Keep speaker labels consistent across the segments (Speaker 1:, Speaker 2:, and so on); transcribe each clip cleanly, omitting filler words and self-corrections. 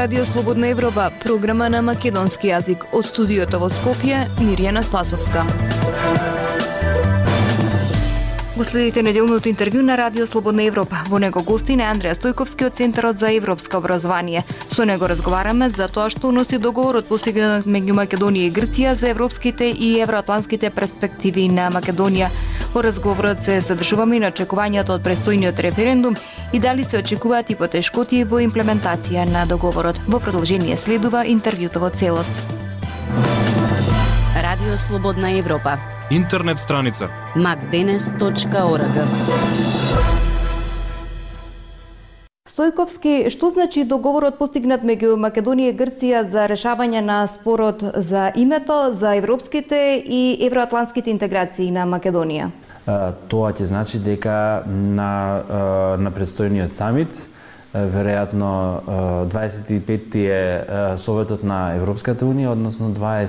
Speaker 1: Радио Слободна Европа, програма на македонски јазик. Од студиото во Скопје, Мирјана Спасовска. Го следите неделното интервју на Радио Слободна Европа. Во него гостин е Андреја Стојковски од Центарот за европско образование. Со него разговараме за тоа што носи договорот постигнат меѓу Македонија и Грција за европските и евроатлантските перспективи на Македонија. Во разговорот се задржуваме и на очекувањата од престојниот референдум и дали се очекуваат и потешкоти во имплементација на договорот. Во продолжение следува интервјуто во целост.
Speaker 2: Радио Слободна Европа.
Speaker 3: Интернет страница
Speaker 2: macdenes.org.
Speaker 1: Стојковски, што значи договорот постигнат меѓу Македонија и Грција за решавање на спорот за името, за европските и евроатлантските интеграции на Македонија?
Speaker 4: Тоа ќе значи дека на предстојниот самит, веројатно 25-ти е Советот на Европската Унија, односно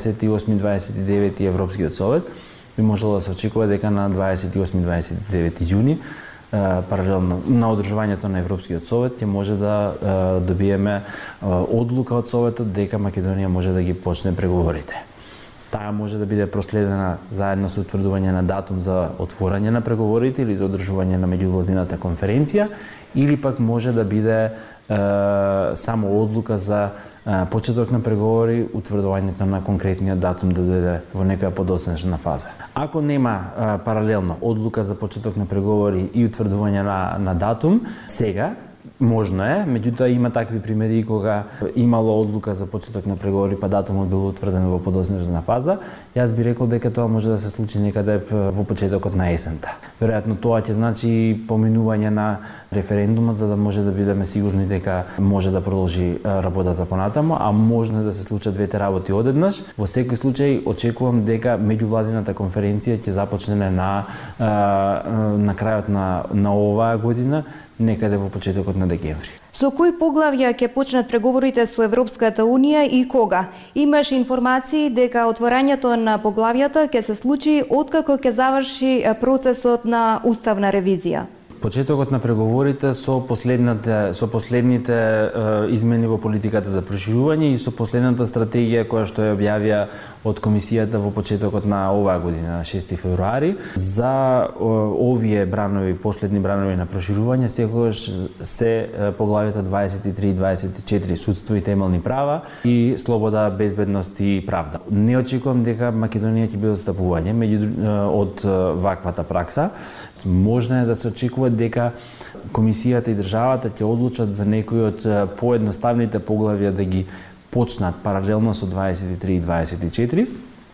Speaker 4: 28-29 Европскиот совет, би можело да се очекува дека на 28-29 јуни, паралелно на одржувањето на Европскиот совет, ќе може да добиеме одлука од Советот дека Македонија може да ги почне преговорите. Таа може да биде проследена заедно со утврдување на датум за отворање на преговорите или за одржување на меѓувладината конференција, или пак може да биде само одлука за почеток на преговори, утврдувањето на конкретниот датум да дојде во некоја подоцнежна фаза. Ако нема паралелно одлука за почеток на преговори и утврдување на датум, сега можно е, меѓутоа има такви примери кога имало одлука за почеток на преговори, па датумот бил утврден во подоцнежна фаза. Јас би рекол дека тоа може да се случи некаде во почетокот на есента. Веројатно тоа ќе значи поминување на референдумот за да може да бидеме сигурни дека може да продолжи работата понатаму, а можно да се случат двете работи одеднаш. Во секој случај очекувам дека меѓувладината конференција ќе започне на крајот на оваа година, некаде во почетокот на декември.
Speaker 1: Со кои поглавја ќе почнат преговорите со Европската Унија и кога? Имаш информации дека отворањето на поглавјата ќе се случи откако ќе заврши процесот на уставна ревизија?
Speaker 4: Почетокот на преговорите со последните измени во политиката за проширување и со последната стратегија која што ја објавија од комисијата во почетокот на оваа година, 6 февруари, за овие бранови, последни бранови на проширување, секогаш се поглавјата 23 и 24 судство и темелни права и слобода, безбедност и правда. Не очекувам дека Македонија ќе биде отстапување од ваквата пракса. Можно е да се очекува дека комисијата и државата ќе одлучат за некои од поедноставните поглавја да ги почнат паралелно со 23 и 24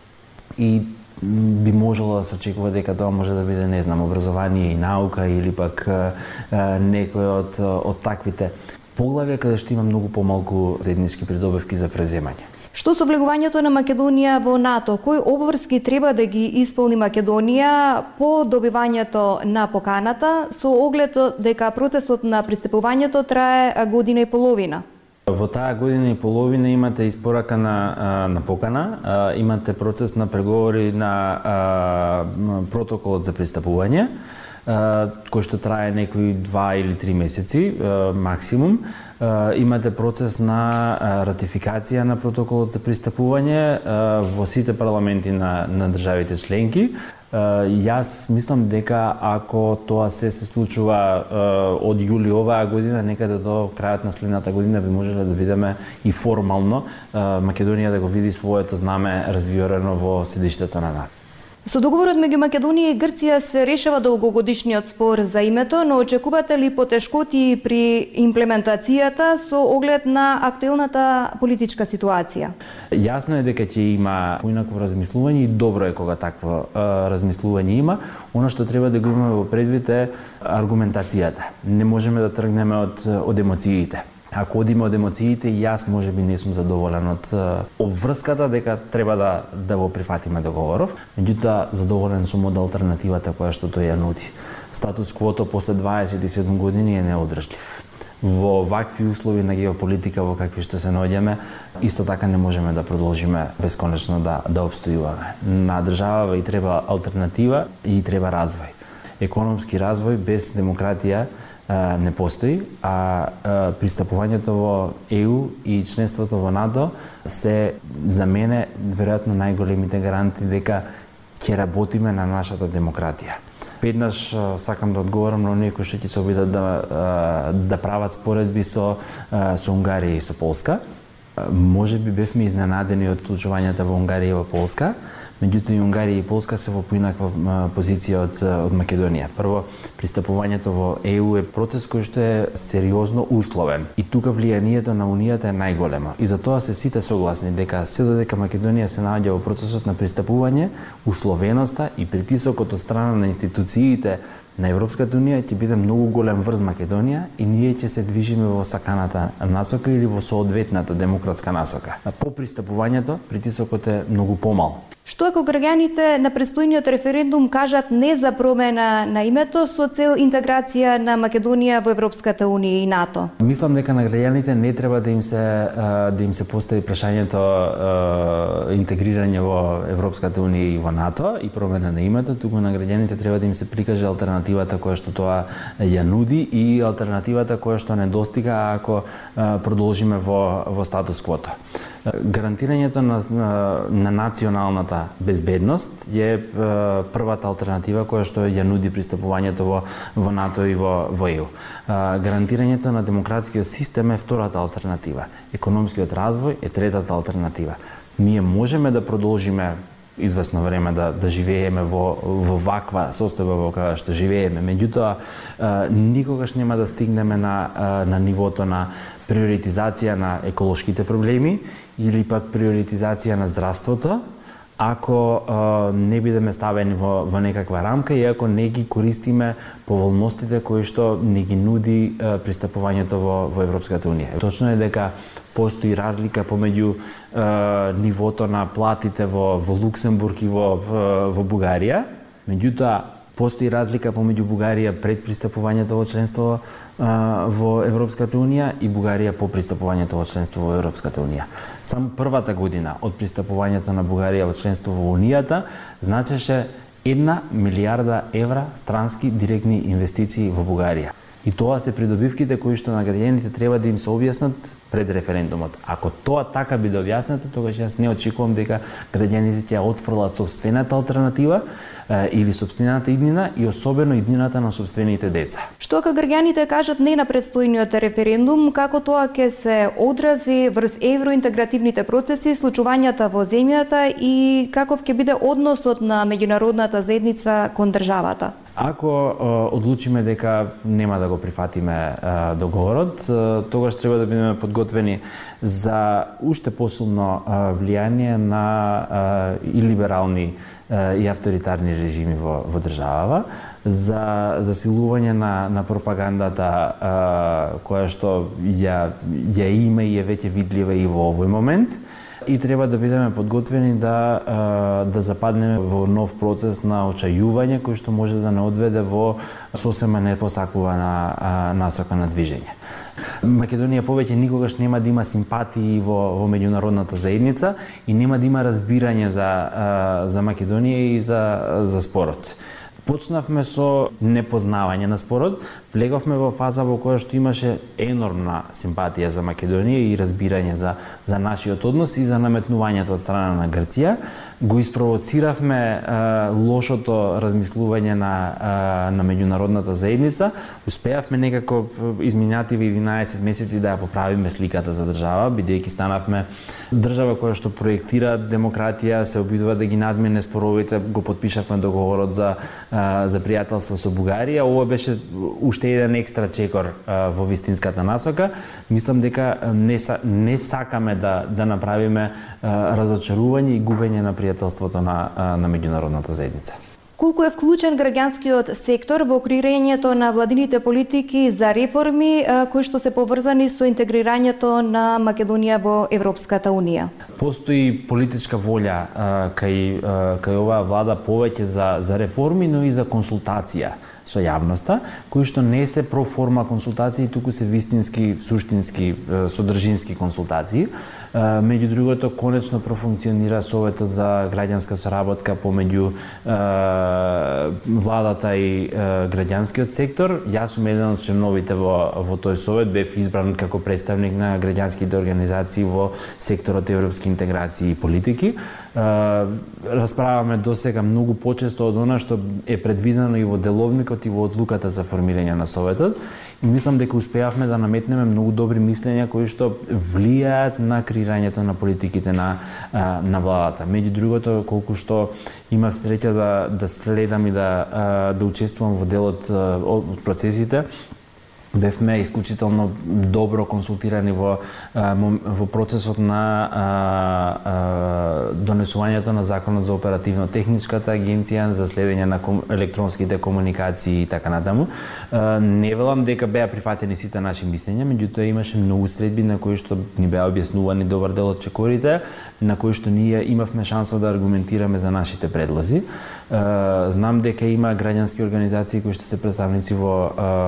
Speaker 4: и би можело да се очекува дека тоа може да биде, не знам, образование и наука или пак некој од таквите поглавја каде што има многу помалку заеднички придобивки за преземање.
Speaker 1: Што со влегувањето на Македонија во НАТО? Кои обврски треба да ги исполни Македонија по добивањето на поканата со оглед дека процесот на пристапувањето трае година и половина?
Speaker 4: Во таа година и половина имате испорака на покана, имате процес на преговори на протоколот за пристапување, кој што трае некои 2 или 3 месеци максимум. Имате процес на ратификација на протоколот за пристапување во сите парламенти на државите членки. Јас мислам дека ако тоа се случува од јули оваа година, некаде до крајот на следната година би можеле да бидеме и формално Македонија да го види своето знаме развиорено во седиштето на НАТО.
Speaker 1: Со договорот меѓу Македонија и Грција се решава долгогодишниот спор за името, но очекувате ли потешкоти при имплементацијата со оглед на актуелната политичка ситуација?
Speaker 4: Јасно е дека ќе има поинакво размислување и добро е кога такво размислување има. Она што треба да го имаме во предвид е аргументацијата. Не можеме да тргнеме од емоциите. Ако одиме од емоциите, јас можеби не сум задоволен од обврската дека треба да го прифатиме договоров, меѓутоа задоволен сум од алтернативата која што тој ја нуди. Статус квото после 27 години е неодржлив. Во вакви услови на геополитика во какви што се наоѓаме, исто така не можеме да продолжиме бесконечно да обстојуваме. На држава и треба алтернатива и треба развој. Економски развој без демократија не постои, а пристапувањето во ЕУ и членството во НАТО се за мене веројатно најголемите гаранти дека ќе работиме на нашата демократија. Еднаш сакам да одговорам на оние кои што ќе се обидат да прават споредби со Унгарија и со Полска. Може би бевме изненадени од случувањата во Унгарија и во Полска, меѓутоа и Унгарија и Полска се во поинаква позиција од Македонија. Прво, пристапувањето во ЕУ е процес кој што е сериозно условен и тука влијанието на Унијата е најголемо. И за тоа се сите согласни дека се додека Македонија се наоѓа во процесот на пристапување, условеноста и притисокот од страна на институциите на Европската Унија ќе биде многу голем врз Македонија и ние ќе се движиме во саканата насока или во соодветната демократска насока. По пристапувањето притисокот е многу помал.
Speaker 1: Што ако граѓаните на предстојниот референдум кажат не за промена на името со цел интеграција на Македонија во Европската Унија и НАТО?
Speaker 4: Мислам дека на граѓаните не треба да им се постави прашањето интегрирање во Европската Унија и во НАТО и промена на името, туку на граѓаните треба да им се прикаже алтернативата која што тоа ја нуди и алтернативата која што недостига ако продолжиме во статус квото. Гарантирањето на националната безбедност е првата алтернатива која што ја нуди пристапувањето во НАТО и во ЕУ. Гарантирањето на демократскиот систем е втората алтернатива. Економскиот развој е третата алтернатива. Ние можеме да продолжиме известно време да живееме во ваква состојба во која што живееме. Меѓутоа, никогаш нема да стигнеме на нивото на приоритизација на еколошките проблеми или пак приоритизација на здравството, ако не бидеме ставени во некаква рамка и ако не ги користиме поволностите кои што не ги нуди пристапувањето во Европската Унија. Точно е дека постои разлика помеѓу нивото на платите во Луксембург и во Бугарија, меѓутоа постои разлика помеѓу Бугарија пред пристапувањето во членство во Европската Унија и Бугарија по пристапувањето во членство во Европската Унија. Сам првата година од пристапувањето на Бугарија во членство во Унијата значеше 1 милијарда евра странски директни инвестиции во Бугарија. И тоа се придобивките кои што на граѓаните треба да им се објаснат пред референдумот. Ако тоа така биде објаснето, тогаш јас не очекувам дека граѓаните ќе отфрлат сопствената алтернатива или сопствената иднина и особено иднината на сопствените деца.
Speaker 1: Што ако граѓаните кажат не на предстојниот референдум, како тоа ќе се одрази врз евроинтегративните процеси, случувањата во земјата и каков ќе биде односот на меѓународната заедница кон државата?
Speaker 4: Ако одлучиме дека нема да го прифатиме договорот, тогаш треба да бидеме подготвени за уште посилно влијание на и либерални и авторитарни режими во државава, за засилување на пропагандата која што ја има и е веќе видлива и во овој момент. И треба да бидеме подготвени да западнеме во нов процес на очајување кој што може да не одведе во сосема непосакувана насока на движење. Македонија повеќе никогаш нема да има симпатии во меѓународната заедница и нема да има разбирање за Македонија и за спорот. Почнавме со непознавање на спорот, влеговме во фаза во која што имаше енормна симпатија за Македонија и разбирање за нашиот однос и за наметнувањето од страна на Грција. Го испровоциравме лошото размислување на меѓународната заедница. Успеавме некако изминативи 11 месеци да ја поправиме сликата за држава, бидејќи станавме држава која што проектира демократија, се обидува да ги надмине споровите, го потпишавме договорот за пријателство со Бугарија. Ова беше уште еден екстра чекор во вистинската насока. Мислам дека не сакаме да направиме разочарување и губење на пријателството на меѓународната заедница.
Speaker 1: Колку е вклучен граѓанскиот сектор во креирањето на владините политики за реформи кои што се поврзани со интегрирањето на Македонија во Европската Унија?
Speaker 4: Постои политичка волја кај оваа влада повеќе за реформи, но и за консултација со јавноста, кои што не се проформа консултации, туку се вистински, суштински, содржински консултации. Меѓу другото, конечно профункционира Советот за граѓанска соработка помеѓу владата и граѓанскиот сектор. Јас сум еден од членовите во тој совет, бев избран како представник на граѓанските организации во секторот европски интеграции и политики. Расправаме досега многу почесто од она што е предвидено и во деловникот и во одлуката за формирање на советот, и мислам дека успеавме да наметнеме многу добри мислења кои што влијаат на креирањето на политиките на владата. Меѓу другото, колку што имав среќа да следам и да учествувам во делот од процесите, бевме исклучително добро консултирани во процесот на донесувањето на законот за оперативно-техничката агенција за следење на електронските комуникации и така натаму. Не велам дека беа прифатени сите наши мислења, меѓутоа имаше многу средби на кои што ни беа објаснувани добар дел од чекорите, на кои што ние имавме шанса да аргументираме за нашите предлози. Знам дека има граѓански организации кои што се представници во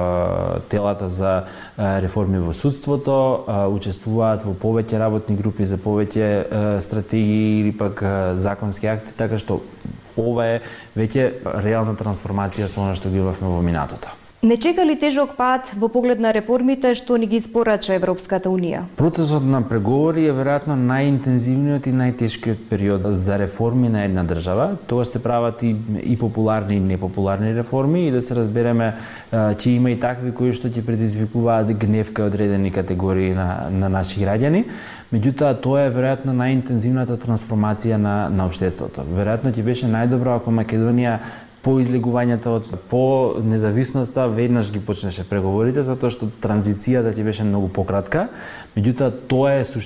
Speaker 4: телата за реформи во судството, учествуваат во повеќе работни групи за повеќе стратегии или пак законски акти, така што ова е веќе реална трансформација со она што ги имавме во минатото.
Speaker 1: Не чека ли тежок пат во поглед на реформите што ни ги испорача Европската Унија?
Speaker 4: Процесот на преговори е веројатно најинтензивниот и најтешкиот период за реформи на една држава. Тогаш се прават и популарни и непопуларни реформи, и да се разбереме, ќе има и такви кои што ќе предизвикуваат гнев кај одредени категории на наши граѓани. Меѓутоа, тоа е веројатно најинтензивната трансформација на општеството. Веројатно ќе беше најдобро ако Македонија по излегувањето по независноста веднаш ги почнеше преговорите, затоа што транзицијата ќе беше многу пократка. Меѓутоа, тоа е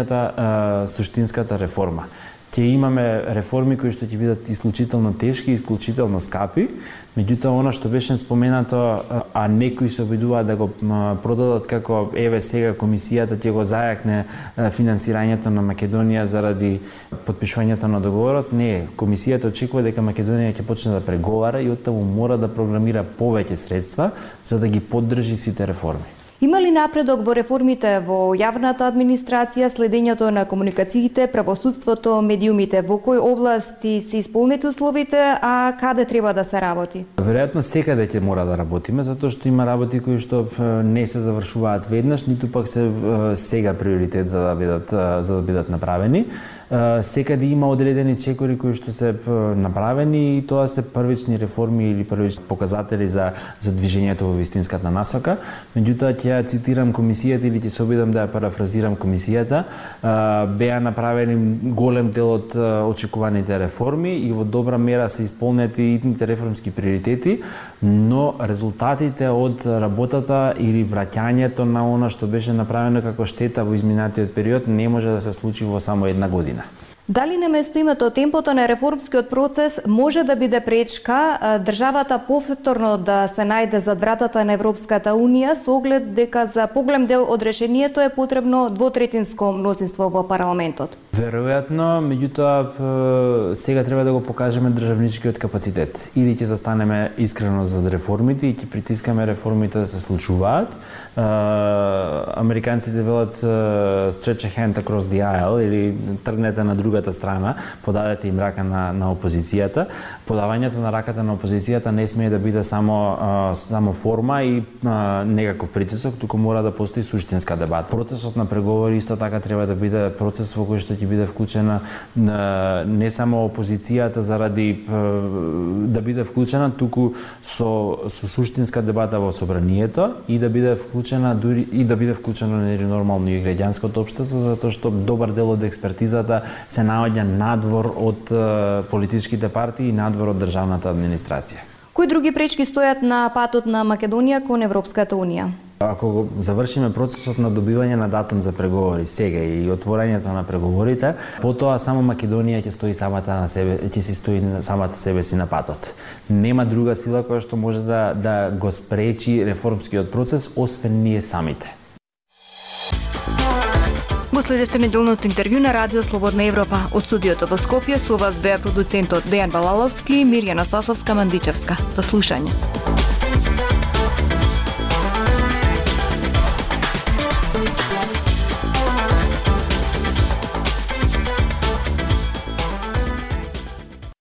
Speaker 4: суштинската реформа. Ќе имаме реформи кои што ќе бидат исклучително тешки, исклучително скапи, меѓутоа она што беше споменато, а некои се обидуваат да го продадат како еве сега комисијата ќе го зајакне финансирањето на Македонија заради потпишувањето на договорот, не, комисијата очекува дека Македонија ќе почне да преговара и оттаму мора да програмира повеќе средства за да ги поддржи сите реформи.
Speaker 1: Има ли напредок во реформите во јавната администрација, следењето на комуникациите, правосудството, медиумите? Во кои области се исполнети условите, а каде треба да се работи?
Speaker 4: Веројатно секаде ќе мора да работиме, затоа што има работи кои што не се завршуваат веднаш, ниту пак се сега приоритет за да бидат направени. Секаде има одредени чекори кои што се направени, и тоа се првични реформи или првични показатели за движењето во вистинската насока. Меѓутоа, ќе цитирам комисијата или ќе се обидам да ја парафразирам комисијата. Беа направени голем дел од очекуваните реформи и во добра мера се исполнети итните реформски приоритети, но резултатите од работата или враќањето на она што беше направено како штета во изминатиот период не може да се случи во само една година.
Speaker 1: Дали на место името темпото на реформскиот процес може да биде пречка државата повторно да се најде зад вратата на Европската Унија, со оглед дека за поголем дел од решението е потребно двотретинско мнозинство во парламентот?
Speaker 4: Веројатно, меѓутоа сега треба да го покажеме државничкиот капацитет. Или ќе застанеме искрено за реформите и ќе притискаме реформите да се случуваат. Американците велат stretch a hand across the aisle, или тргнете на другата страна, подадете им рака на опозицијата. Подавањето на раката на опозицијата не смее да биде само форма и некаков притисок, туку мора да постои суштинска дебата. Процесот на преговори исто така треба да биде процес во кој што ќе биде вклучена не само опозицијата заради да биде вклучена, туку со суштинска дебата во собранието и да биде вклучена дури и да биде вклучено нормално и граѓанското општество, затоа што добар дел од експертизата се наоѓа надвор од политичките партии и надвор од државната администрација.
Speaker 1: Кои други пречки стојат на патот на Македонија кон Европската Унија?
Speaker 4: Ако го завршиме процесот на добивање на датум за преговори сега и отворањето на преговорите, потоа само Македонија ќе стои самата себе си на патот. Нема друга сила која што може да го спречи реформскиот процес освен ние самите.
Speaker 1: Го следевте неделното интервју на Радио Слободна Европа. Од студиото во Скопје со вас беа продуцентот Дејан Балаловски и Мирјана Спасовска-Мандичевска. До слушање.